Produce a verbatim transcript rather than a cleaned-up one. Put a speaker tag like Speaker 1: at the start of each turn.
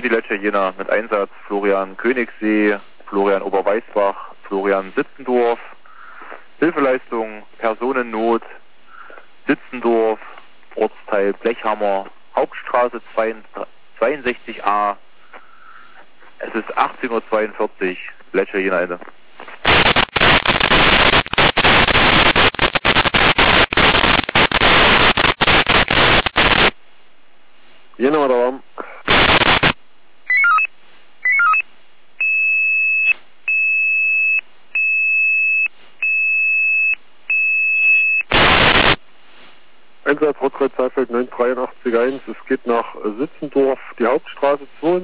Speaker 1: die Lecce Jena mit Einsatz Florian Königssee, Florian Oberweißbach, Florian Sitzendorf. Hilfeleistung, Personennot, Sitzendorf, Ortsteil Blechhammer, Hauptstraße zweiundsechzig a. Es ist achtzehn Uhr zweiundvierzig, Lecce Jena Ende.
Speaker 2: Jena oder warm? Einsatz Rotkreuz Saalfeld neun drei acht eins, es geht nach Sitzendorf, die Hauptstraße zweiundsechzig.